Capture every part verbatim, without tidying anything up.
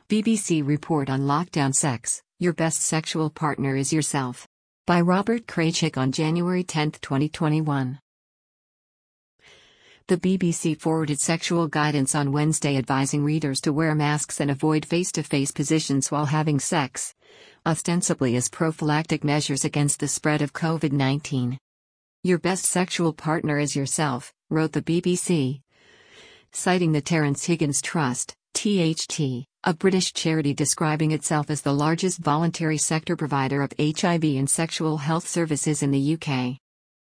B B C report on lockdown sex, your best sexual partner is yourself. By Robert Kraychik on January tenth, twenty twenty-one. The B B C forwarded sexual guidance on Wednesday advising readers to wear masks and avoid face-to-face positions while having sex, ostensibly as prophylactic measures against the spread of COVID nineteen. Your best sexual partner is yourself, wrote the B B C. Citing the Terence Higgins Trust, T H T, a British charity describing itself as the largest voluntary sector provider of H I V and sexual health services in the U K.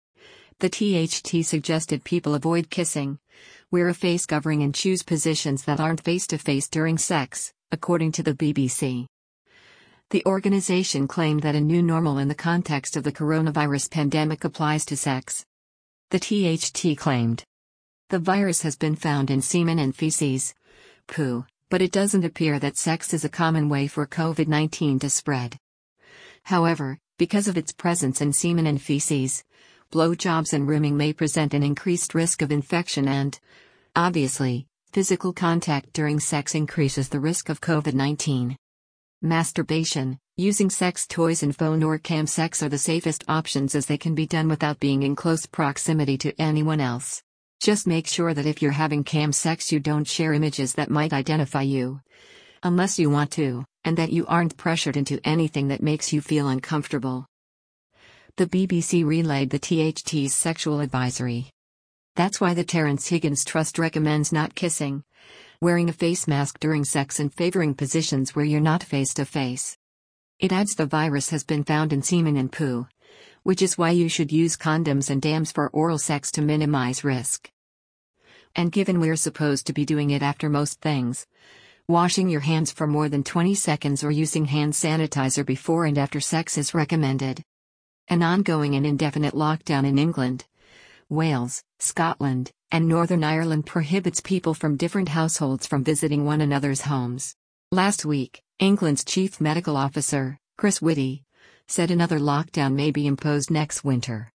The T H T suggested people avoid kissing, wear a face covering and choose positions that aren't face-to-face during sex, according to the B B C. The organization claimed that a new normal in the context of the coronavirus pandemic applies to sex. The T H T claimed, "The virus has been found in semen and feces, poo, but it doesn't appear that sex is a common way for COVID nineteen to spread. However, because of its presence in semen and feces, blowjobs and rooming may present an increased risk of infection and, obviously, physical contact during sex increases the risk of COVID nineteen. Masturbation, using sex toys and phone or cam sex are the safest options as they can be done without being in close proximity to anyone else. Just make sure that if you're having cam sex you don't share images that might identify you, unless you want to, and that you aren't pressured into anything that makes you feel uncomfortable." The B B C relayed the T H T's sexual advisory. That's why the Terence Higgins Trust recommends not kissing, wearing a face mask during sex and favoring positions where you're not face-to-face. It adds the virus has been found in semen and poo, which is why you should use condoms and dams for oral sex to minimize risk. And given we're supposed to be doing it after most things, washing your hands for more than twenty seconds or using hand sanitizer before and after sex is recommended. An ongoing and indefinite lockdown in England, Wales, Scotland, and Northern Ireland prohibits people from different households from visiting one another's homes. Last week, England's chief medical officer, Chris Whitty, said another lockdown may be imposed next winter.